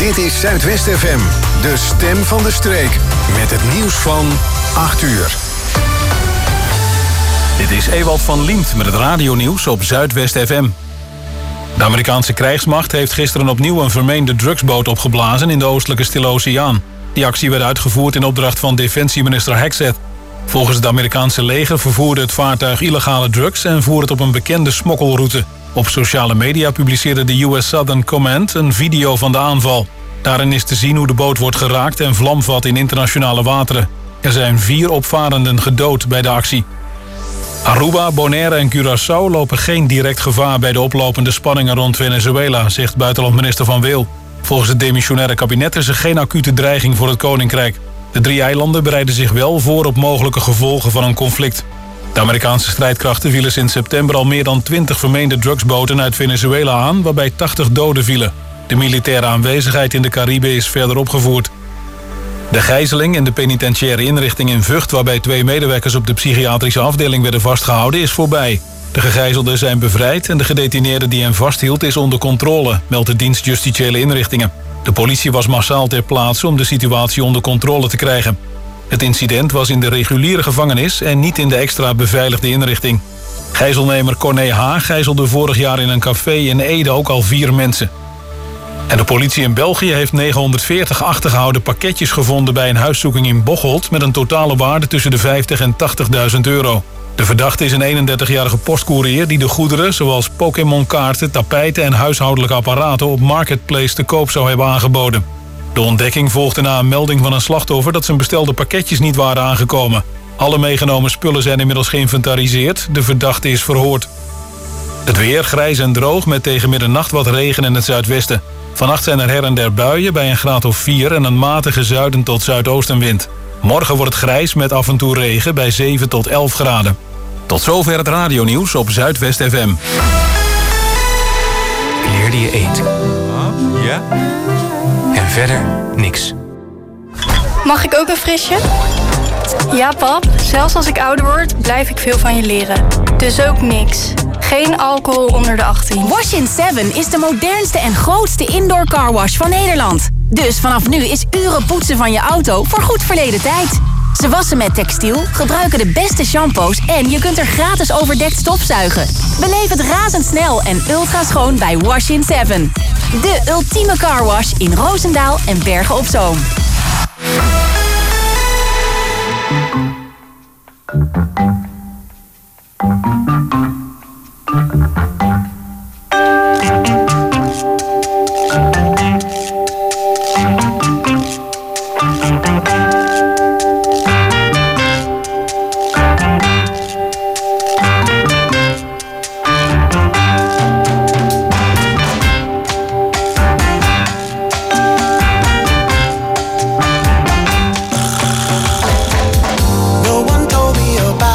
Dit is Zuidwest FM, de stem van de streek. Met het nieuws van 8 uur. Dit is Ewald van Liemt met het radionieuws op Zuidwest FM. De Amerikaanse krijgsmacht heeft gisteren opnieuw een vermeende drugsboot opgeblazen in de oostelijke Stille Oceaan. Die actie werd uitgevoerd in opdracht van defensieminister Hexet. Volgens het Amerikaanse leger vervoerde het vaartuig illegale drugs en voer het op een bekende smokkelroute. Op sociale media publiceerde de US Southern Command een video van de aanval. Daarin is te zien hoe de boot wordt geraakt en vlam vat in internationale wateren. Er zijn 4 opvarenden gedood bij de actie. Aruba, Bonaire en Curaçao lopen geen direct gevaar bij de oplopende spanningen rond Venezuela, zegt buitenlandminister Van Weel. Volgens het demissionaire kabinet is er geen acute dreiging voor het Koninkrijk. De 3 eilanden bereiden zich wel voor op mogelijke gevolgen van een conflict. De Amerikaanse strijdkrachten vielen sinds september al meer dan 20 vermeende drugsboten uit Venezuela aan, waarbij 80 doden vielen. De militaire aanwezigheid in de Cariben is verder opgevoerd. De gijzeling in de penitentiaire inrichting in Vught, waarbij 2 medewerkers op de psychiatrische afdeling werden vastgehouden, is voorbij. De gegijzelden zijn bevrijd en de gedetineerde die hen vasthield is onder controle, meldt de dienst Justitiële Inrichtingen. De politie was massaal ter plaatse om de situatie onder controle te krijgen. Het incident was in de reguliere gevangenis en niet in de extra beveiligde inrichting. Gijzelnemer Corné H. gijzelde vorig jaar in een café in Ede ook al 4 mensen. En de politie in België heeft 940 achtergehouden pakketjes gevonden bij een huiszoeking in Bocholt met een totale waarde tussen de 50 en 80.000 euro. De verdachte is een 31-jarige postcourier die de goederen zoals Pokémon-kaarten, tapijten en huishoudelijke apparaten op Marketplace te koop zou hebben aangeboden. De ontdekking volgde na een melding van een slachtoffer dat zijn bestelde pakketjes niet waren aangekomen. Alle meegenomen spullen zijn inmiddels geïnventariseerd. De verdachte is verhoord. Het weer grijs en droog met tegen middernacht wat regen in het zuidwesten. Vannacht zijn er her en der buien bij een graad of 4 en een matige zuiden tot zuidoostenwind. Morgen wordt het grijs met af en toe regen bij 7 tot 11 graden. Tot zover het radionieuws op Zuidwest FM. Leerde je eten. Ja? En verder niks. Mag ik ook een frisje? Ja, pap. Zelfs als ik ouder word, blijf ik veel van je leren. Dus ook niks. Geen alcohol onder de 18. Wash-in 7 is de modernste en grootste indoor carwash van Nederland. Dus vanaf nu is uren poetsen van je auto voor goed verleden tijd. Ze wassen met textiel, gebruiken de beste shampoos en je kunt er gratis overdekt stofzuigen. Beleef het razendsnel en ultra schoon bij Wash-in 7. De ultieme carwash in Roosendaal en Bergen op Zoom. No one told me about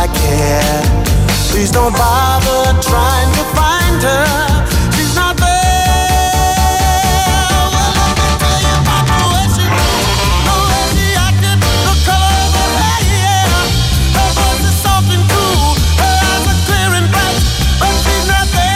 I care. Please don't bother trying to find her. She's not there. Well, let me tell you about the way she moved, the way she acted, the color of her hair. Her voice is soft and cool, her eyes are clear and bright, but she's not there.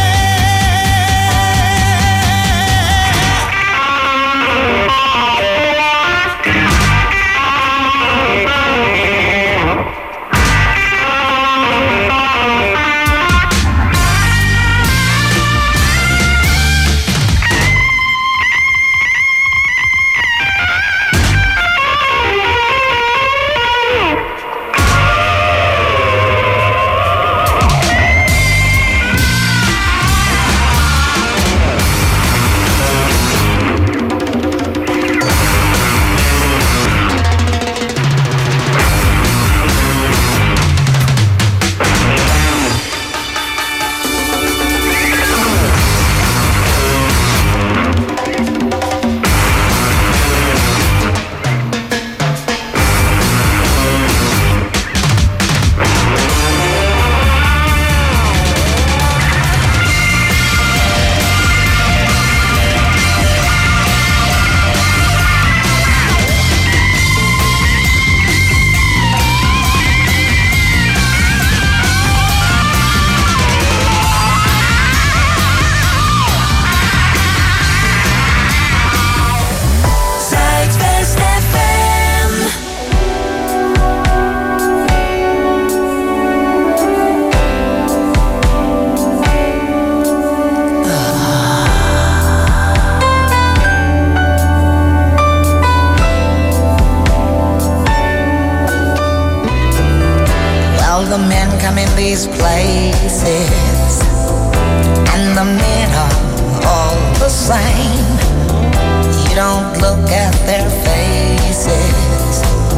These places and the men are all the same. You don't look at their faces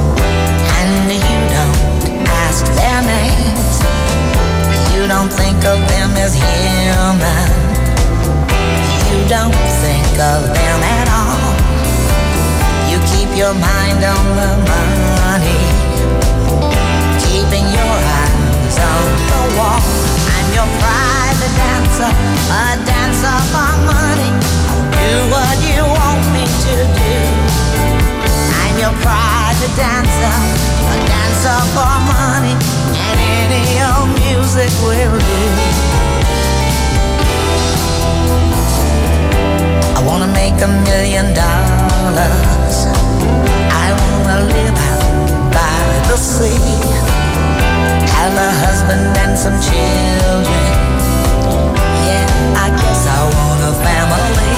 and you don't ask their names. You don't think of them as human. You don't think of them at all. You keep your mind on the money, keeping your eyes on the wall. I'm your private dancer, a dancer for money. Do what you want me to do. I'm your private dancer, a dancer for money, and any old music will do. I wanna make $1 million. I wanna live out by the sea, have a husband and some children. Yeah, I guess I want a family.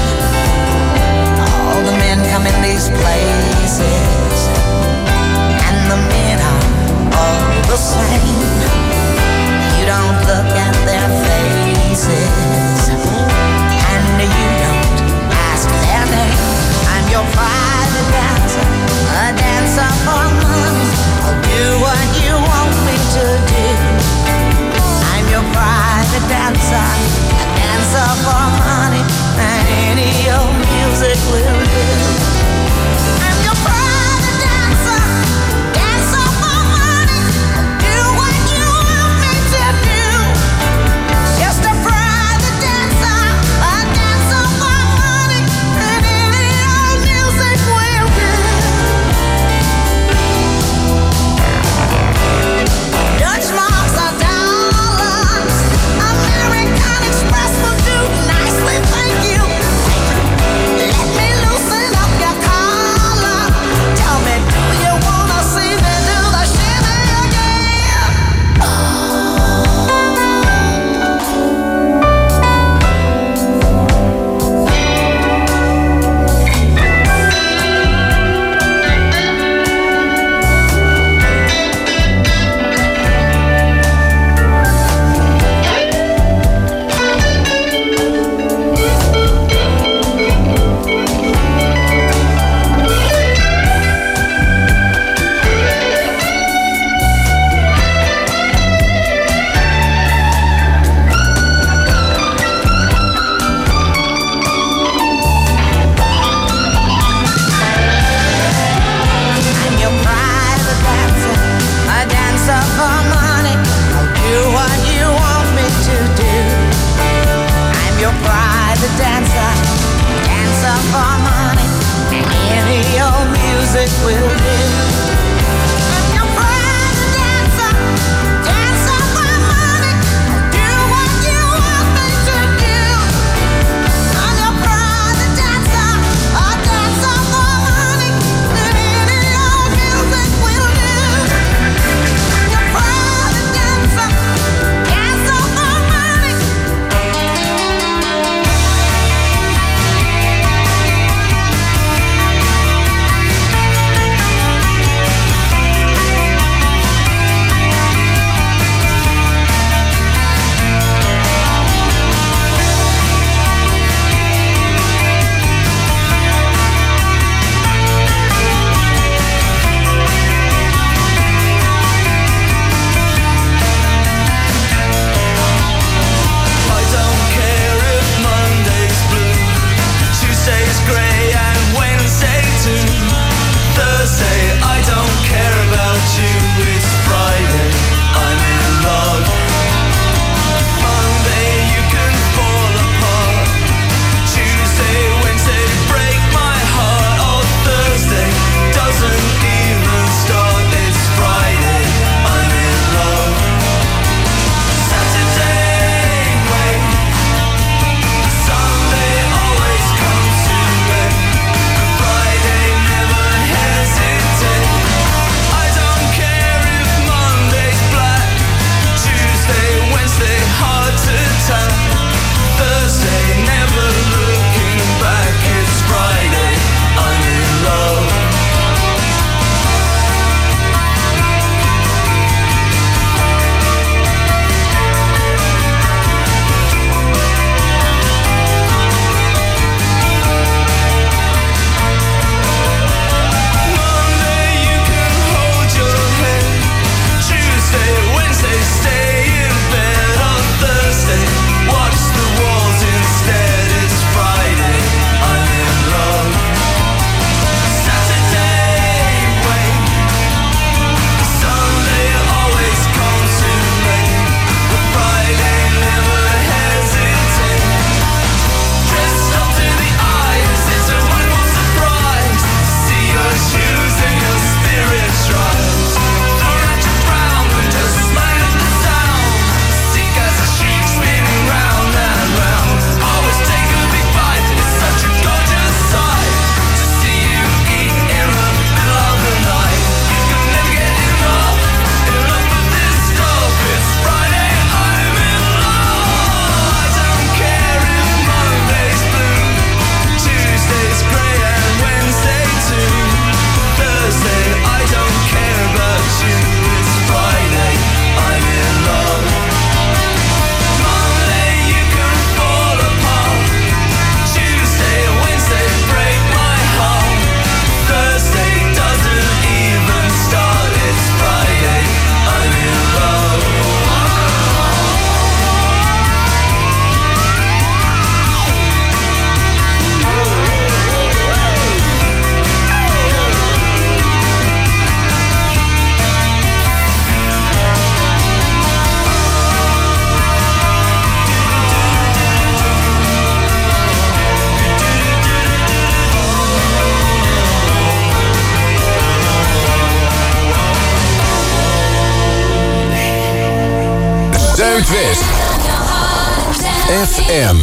All the men come in these places and the men are all the same. You don't look at their faces and you don't ask their name. I'm your private dancer, a dancer for money. I'll do what you want me to do. I'm your private dancer, a dancer Zuidwest FM.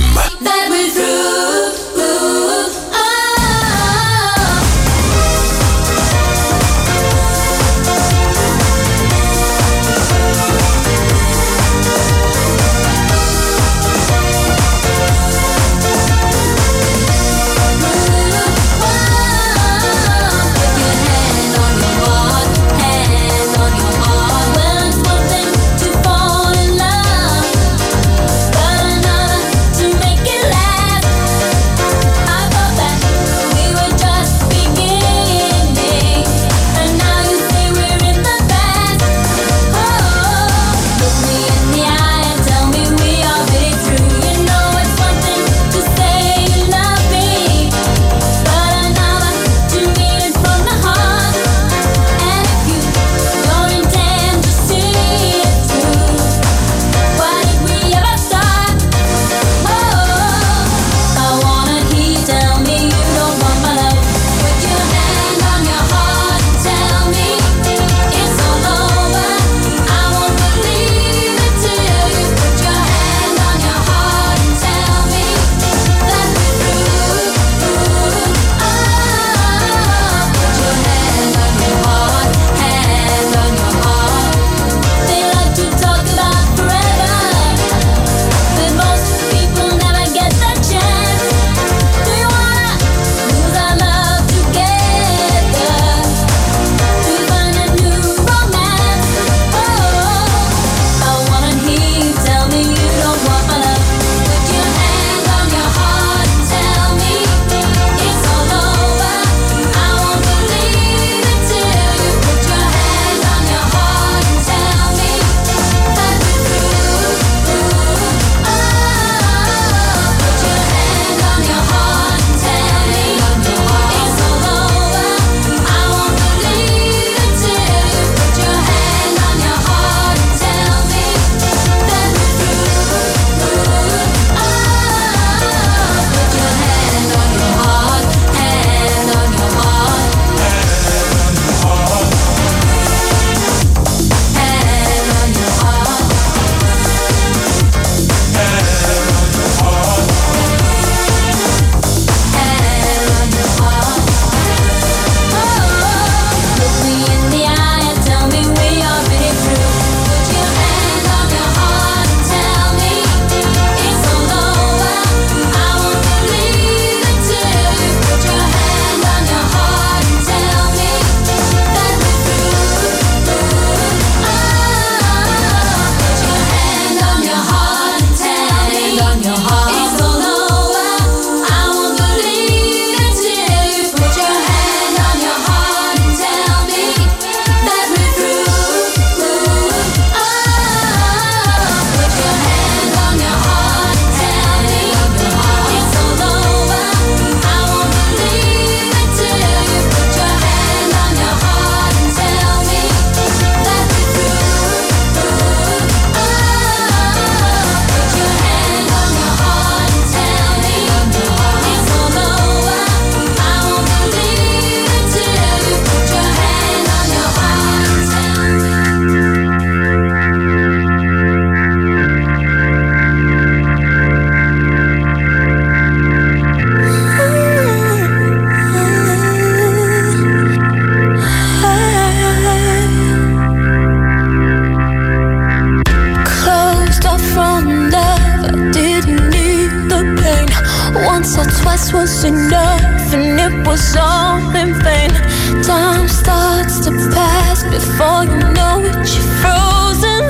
was enough and it was all in vain. Time starts to pass before you know it, you're frozen.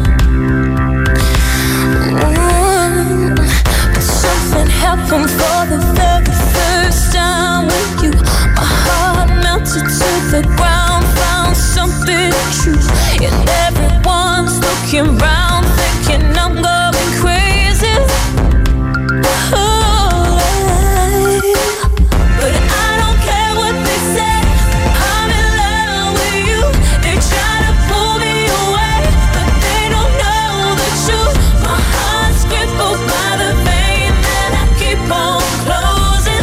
But something happened for the very first time with you. My heart melted to the ground, found something true. And everyone's looking round, thinking I'm going crazy. By the vein that I keep on closing.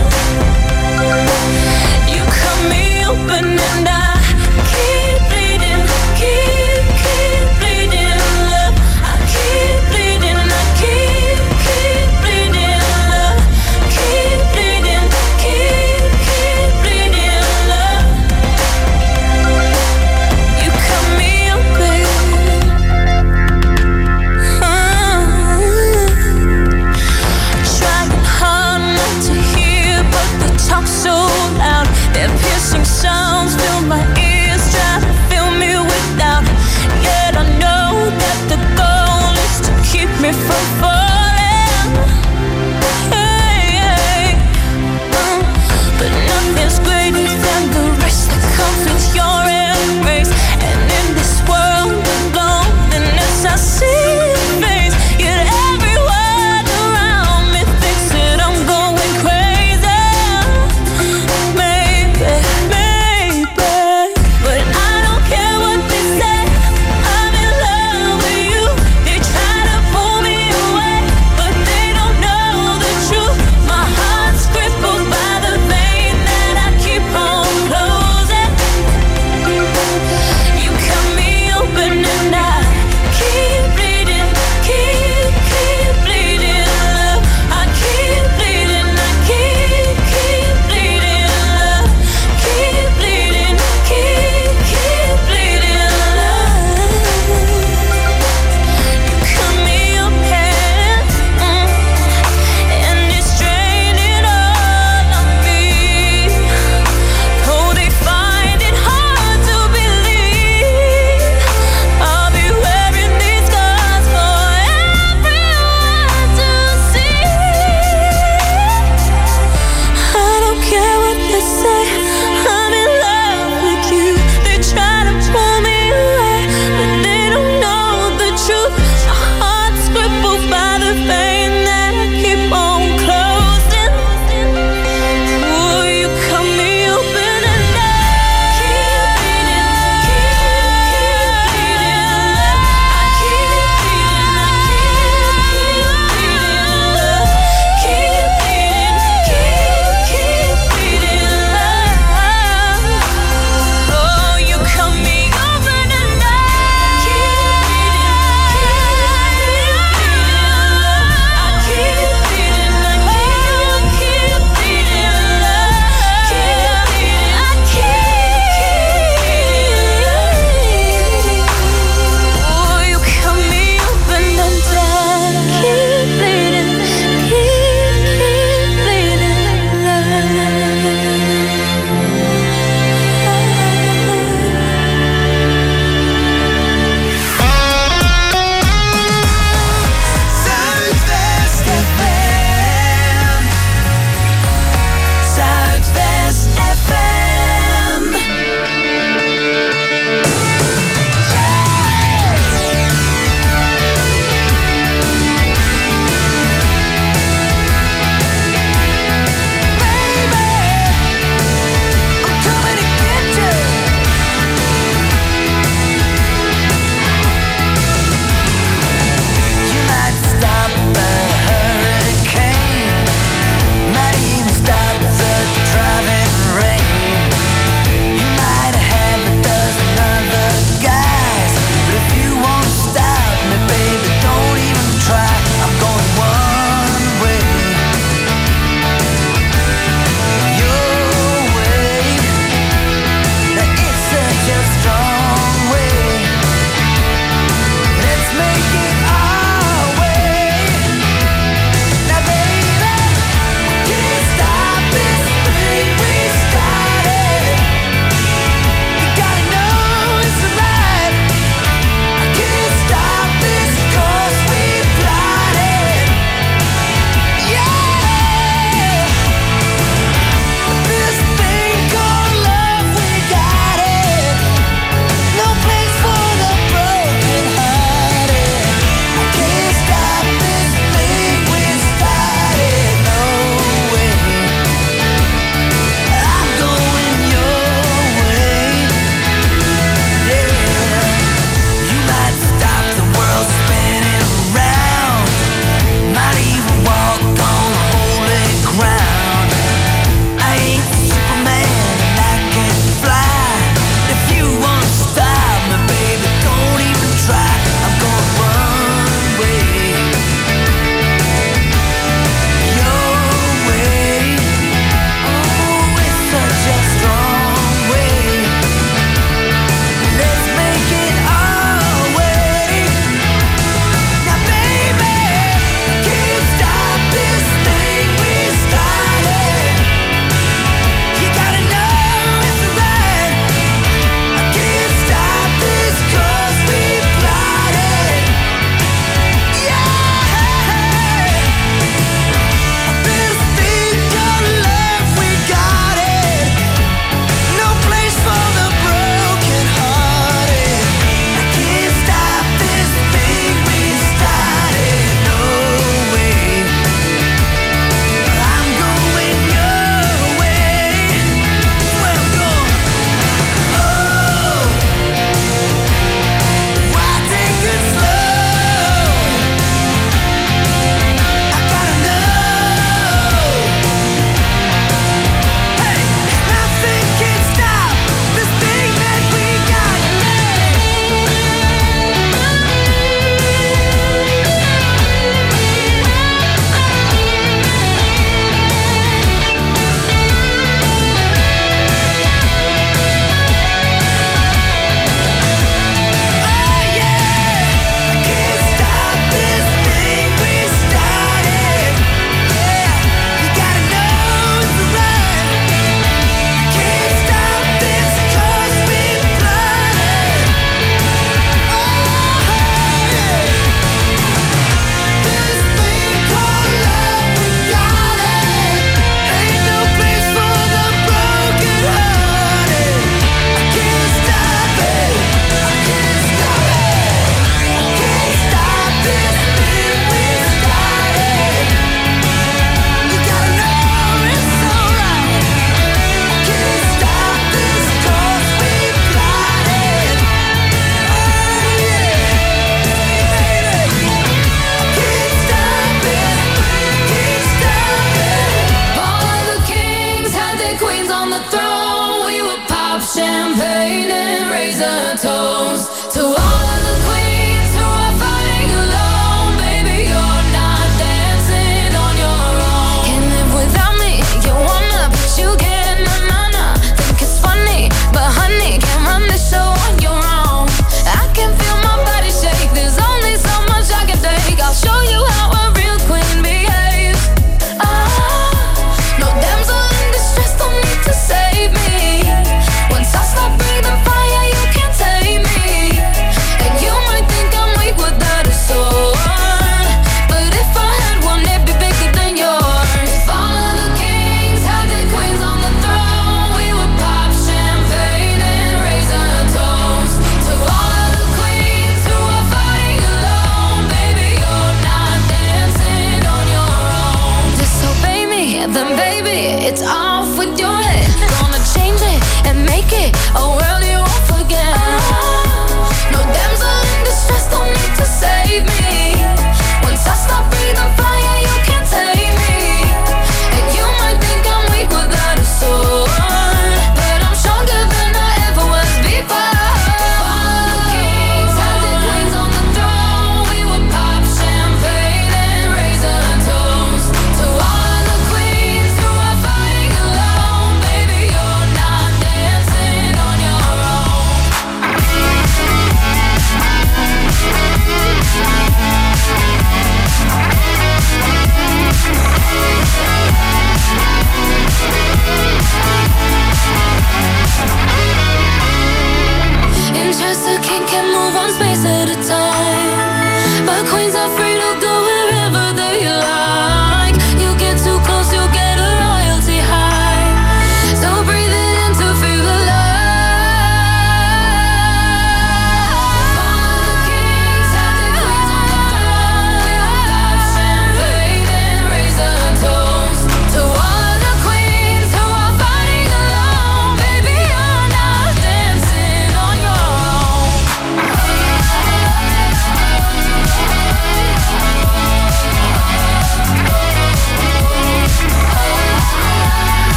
and make it a world you won't forget. No damsel in distress, don't need to save me. Once I stop breathing fire, you can't take me. And you might think I'm weak without a sword, but I'm stronger than I ever was before. All the kings had their queens on the throne. We would pop champagne and raise a toast to all the queens who are fighting alone. Baby, you're not dancing on your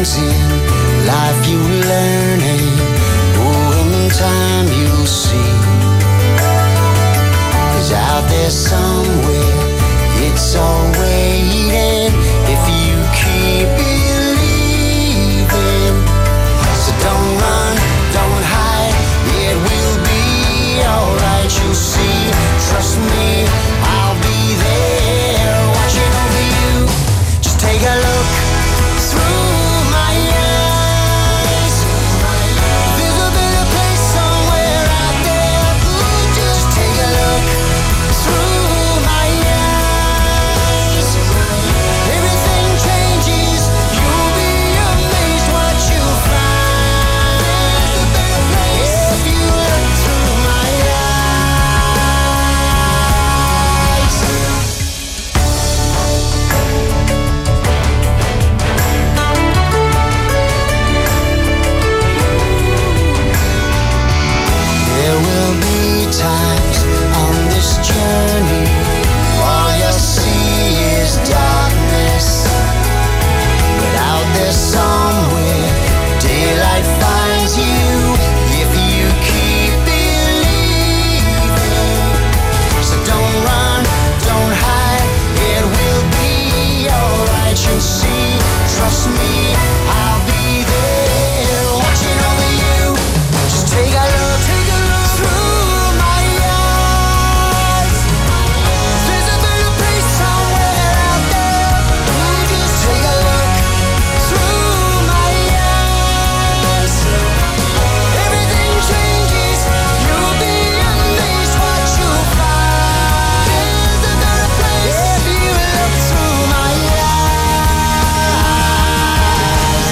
things in life you learning. Oh, in time you'll see. 'Cause out there somewhere it's all waiting if you keep believing. So don't run, don't hide, it will be alright, you'll see. Trust me, I'll be there watching over you. Just take a look through my eyes. There's a better place somewhere out there. Ooh, just take a look through my eyes. Everything changes, you'll be amazed what you'll find. There's a better place if you look through my eyes. There will be times on this journey all you see is darkness, but out there somewhere daylight finds you if you keep believing. So don't run, don't hide, it will be alright, you'll see. Trust me, I'll be there watching over you. Just take a look through my eyes. There's a better place somewhere out there. You just take a look through my eyes. Everything changes, you'll be amazed what you'll find. There's a better place if you look through my eyes.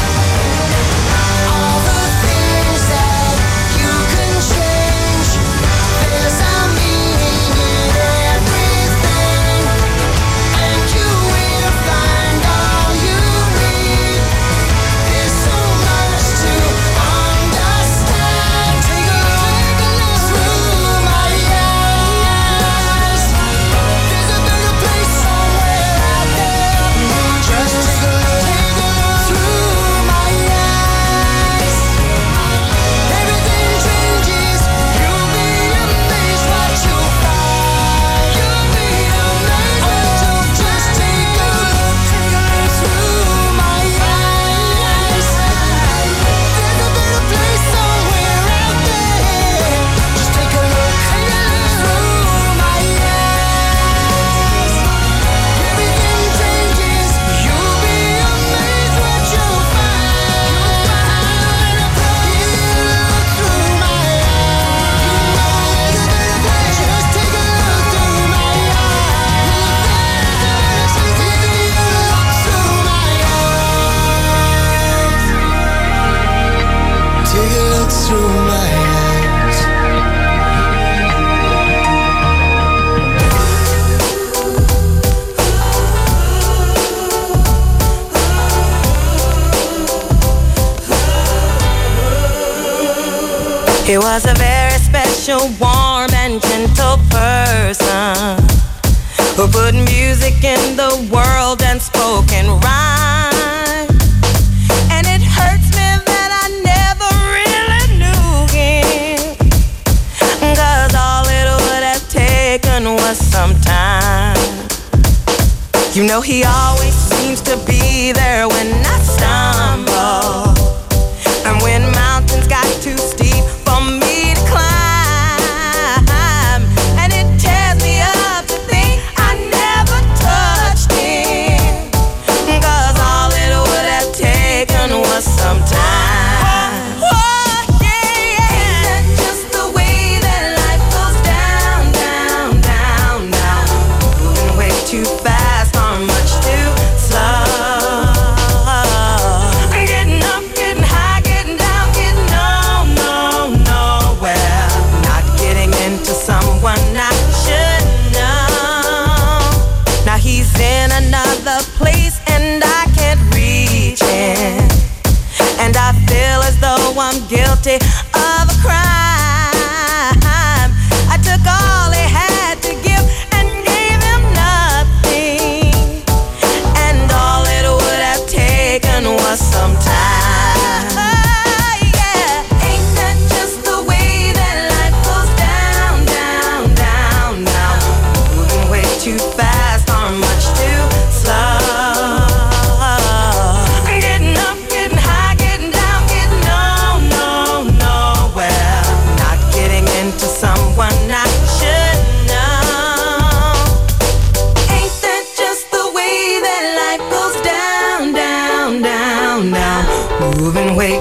All the things that you can change, there's a meaning in everything, and you will find all you need. There's so much to understand. Take a look through my eyes. There's a better place somewhere out there. Just take a look through my eyes. Everything changes, you'll be amazed what you'll find. You'll be amazed what you'll just take a look through my eyes. There's a better place somewhere out there. Just take a look through my eyes. Everything changes, you'll be amazed what you'll find. Through my eyes. Just take a look through my eyes. Take a look through my eyes. Take a look through my eyes. He was a very special, warm and gentle person who put music in the world and spoke in rhyme. And it hurts me that I never really knew him, 'cause all it would have taken was some time. You know he always seems to be there when I stumble, and when mountains got too steep for me to climb, and it tears me up to think I never touched him, 'cause all it would have taken was some time. Oh, yeah. Ain't that just the way that life goes down, down, down, down? Moving way too fast or much too slow. Getting up, getting high, getting down, getting nowhere. Not getting into someone I should know. Now he's in another place and I can't reach him, and I feel as though I'm guilty of a crime. I took all he had to give and gave him nothing, and all it would have taken was some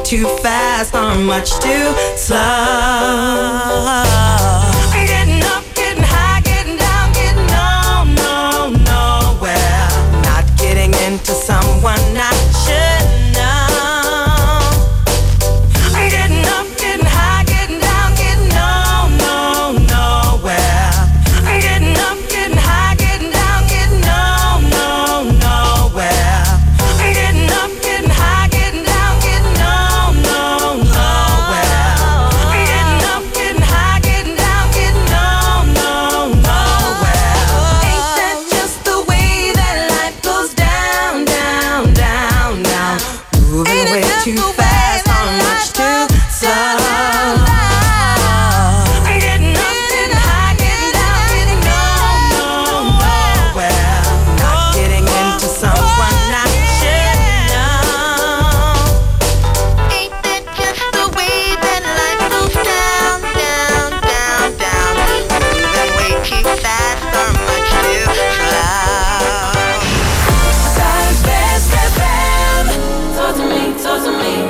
too fast or much too slow. Getting up, getting high, getting down, getting nowhere. Not getting into someone I should know. Getting up, getting high, getting down, getting nowhere. Getting up, getting high, getting down, getting nowhere. Getting up, getting high, getting down, getting nowhere. Getting up, getting high, getting down, getting nowhere. Ain't that just the way that life goes down, down, down, down? Moving way too fast or much too slow. Getting up, getting high, getting down, getting nowhere. Not getting into someone I should know. Ain't that just the way that life goes down, down, down, down? Moving way too fast or much too slow. Southwest FM. Talk to me, talk to me.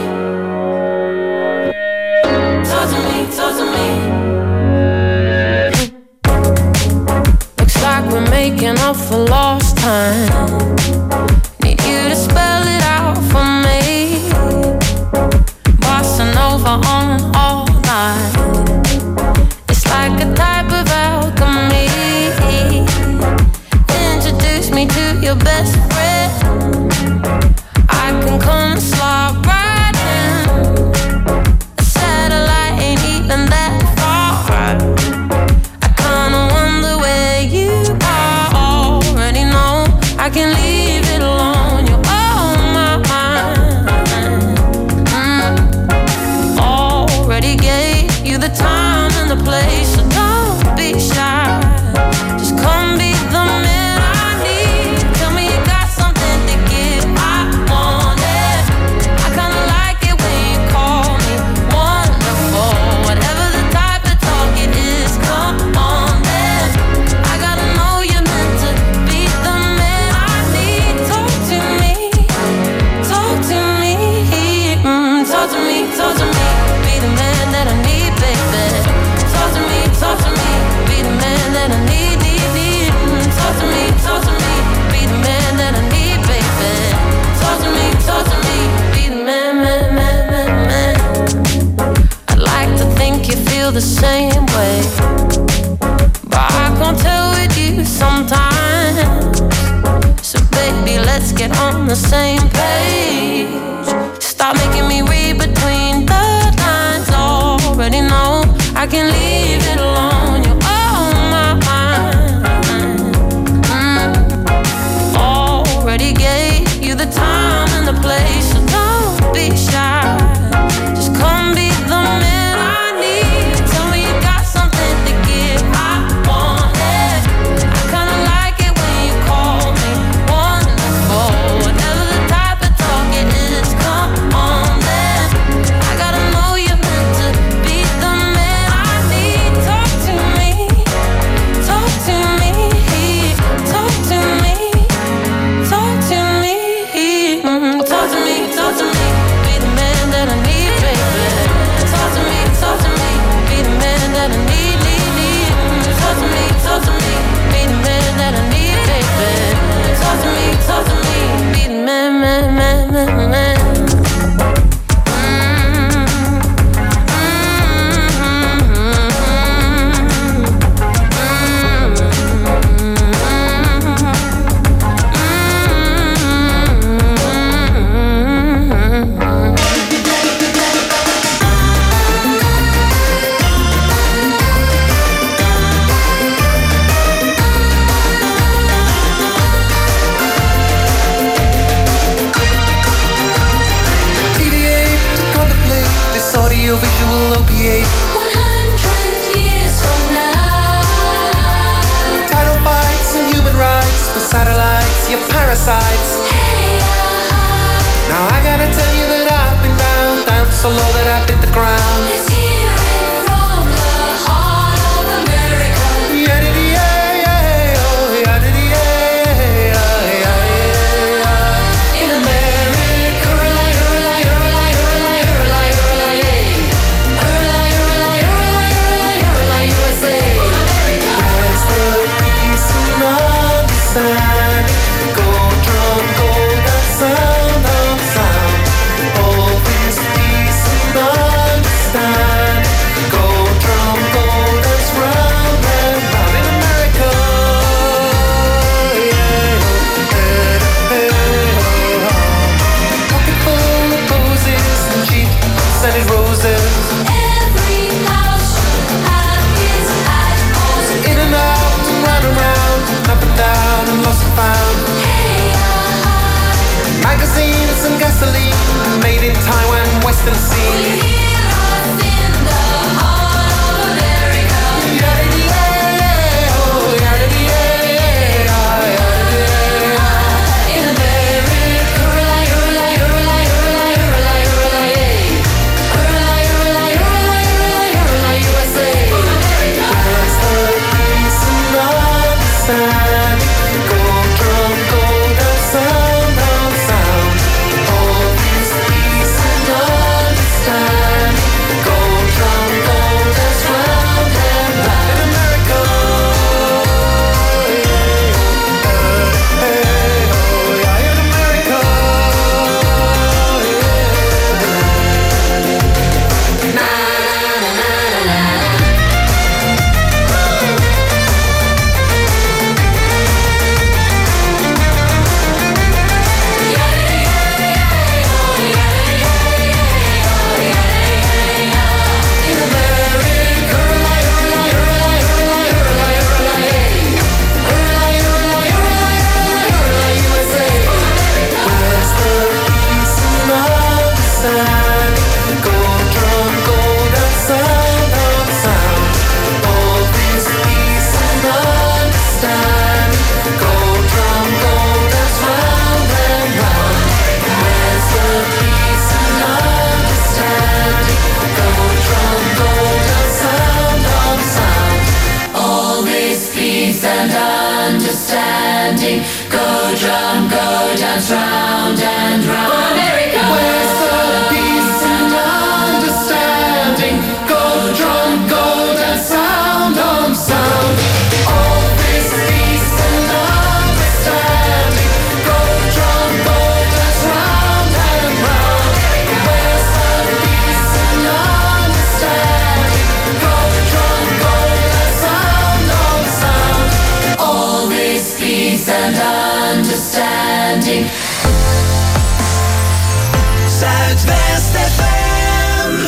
Talk to me, talk to me. Looks like we're making up for lost time. Need you to spell it out for me. Bossa Nova on all night. It's like a type of alchemy. Introduce me to your best friend. I can come slide right in. A satellite ain't even that far. I kinda wonder where you are. Already know I can leave it alone. You're on my mind. Already gave you the time and the place, so don't be shy. Just come be the man I need. Tell me you got something to give. I want it. I kinda like it when you call me wonderful. Whatever the type of talk it is, come on then. I gotta know you're meant to be the man I need. Talk to me, talk to me, talk to me, talk to me. Be the man that I need, baby. Talk to me, be the man that I need, need. Talk to me, be the man that I need, baby. Talk to me, be the man, man. I'd like to think you feel the same way, but I can't tell with you sometimes. So baby, let's get on the same page. Stop making me read between the lines. Already know I can leave it alone. You're on my mind. Already gave you the time and the place, so don't be shy. Just come be the man I need. Tell me you got something to give. I want it. I kinda like it when you call me wonderful. Whatever the type of talk it is, come on then. I gotta know you're meant to be the man I need. Talk to me, talk to me, talk to me, talk to me, talk to me, talk to me. Be the man that I need, baby. Talk to me, be the man that I need, need. Talk to me, be the man that I need, baby. Talk to me, be the man, man. Audiovisual opiate 100 years from now. Title fights and human rights for satellites, your parasites. Now I gotta tell you that I've been down so low that I hit the ground. It's here from the heart of America. In America, understanding. Go drum, go dance round and round. America! Where's the peace and understanding? Go drum, go dance, sound on sound. All this peace and understanding. Go drum, go dance round and round. Where's the peace and understanding? Go drum, go dance, sound on sound. All this peace and understanding. Zuidwest FM.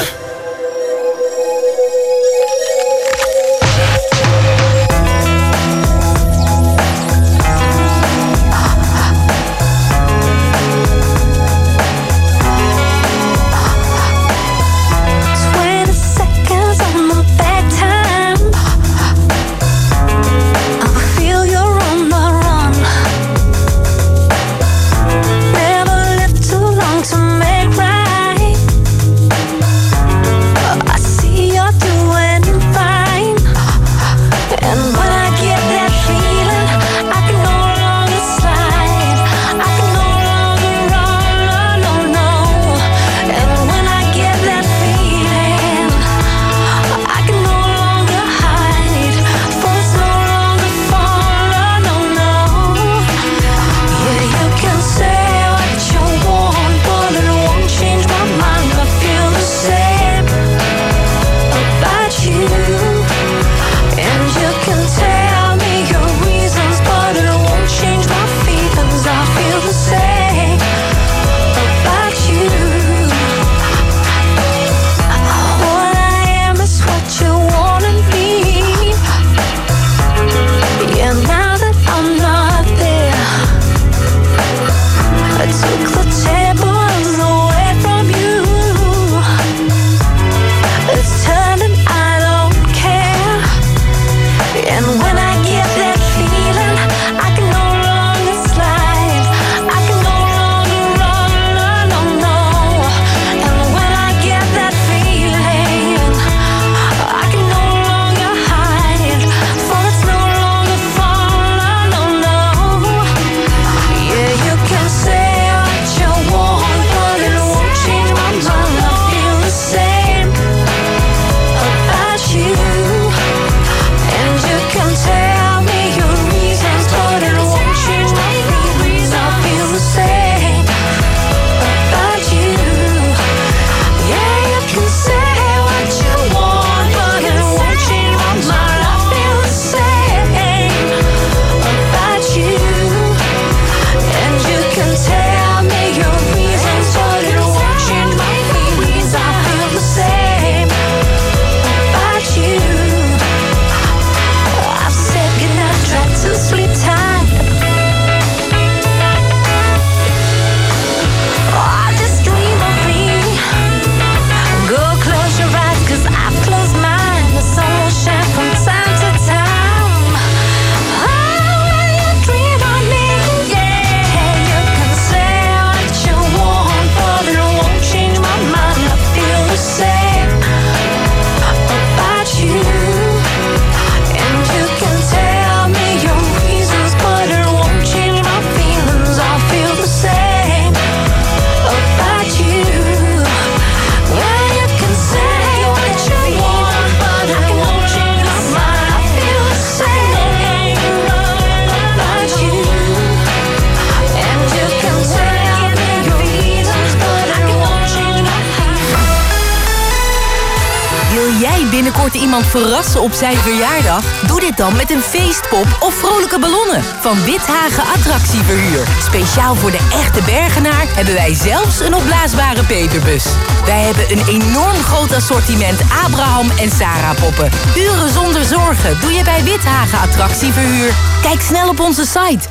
binnenkort iemand verrassen op zijn verjaardag? Doe dit dan met een feestpop of vrolijke ballonnen van Withagen Attractieverhuur. Speciaal voor de echte Bergenaar hebben wij zelfs een opblaasbare Peterbus. Wij hebben een enorm groot assortiment Abraham en Sarah poppen. Uren zonder zorgen doe je bij Withagen Attractieverhuur. Kijk snel op onze site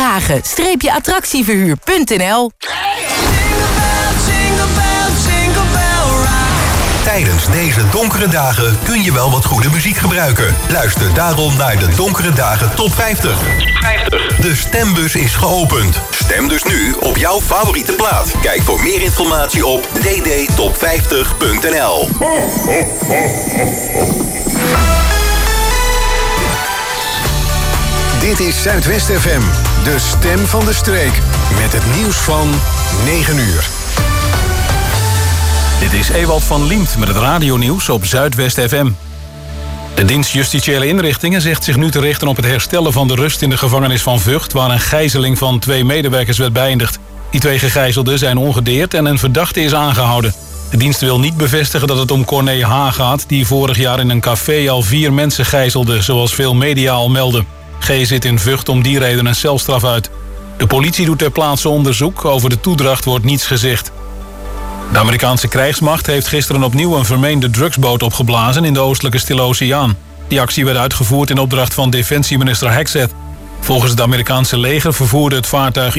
withagen-attractieverhuur.nl. Tijdens deze donkere dagen kun je wel wat goede muziek gebruiken. Luister daarom naar de Donkere Dagen Top 50. De stembus is geopend. Stem dus nu op jouw favoriete plaat. Kijk voor meer informatie op ddtop50.nl. Dit is Zuidwest FM. de stem van de streek. Met het nieuws van 9 uur. Dit is Ewald van Liemt met het radionieuws op Zuidwest FM. De dienst Justitiële Inrichtingen zegt zich nu te richten op het herstellen van de rust in de gevangenis van Vught, waar een gijzeling van 2 medewerkers werd beëindigd. Die 2 gegijzelden zijn ongedeerd en een verdachte is aangehouden. De dienst wil niet bevestigen dat het om Corné H. gaat, die vorig jaar in een café al 4 mensen gijzelde, zoals veel media al melden. G. zit in Vught om die reden een celstraf uit. De politie doet ter plaatse onderzoek, over de toedracht wordt niets gezegd. De Amerikaanse krijgsmacht heeft gisteren opnieuw een vermeende drugsboot opgeblazen in de oostelijke Stille Oceaan. Die actie werd uitgevoerd in opdracht van defensieminister Hegseth. Volgens het Amerikaanse leger vervoerde het vaartuig